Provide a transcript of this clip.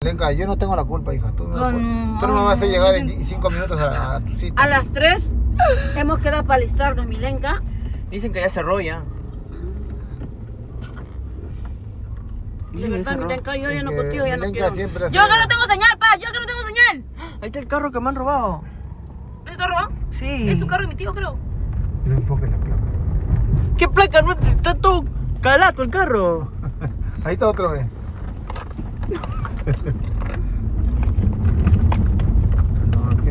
Lenka, yo no tengo la culpa, hija. Tú no, No, tú no me vas a llegar en 5 minutos a tu sitio. A las 3 hemos quedado para alistarnos, mi Lenka. Dicen que ya cerró ya. De verdad, mi Lenka, yo ya no Que contigo, ya no Lenka quiero. siempre Yo hace- que no tengo señal, pa, yo que no tengo señal. Ahí está el carro que me han robado. ¿Es tu robado? Sí. Es tu carro y mi tío, creo. No enfoques la placa. ¿Qué placa? No, está todo calato el carro. Ahí está otra vez.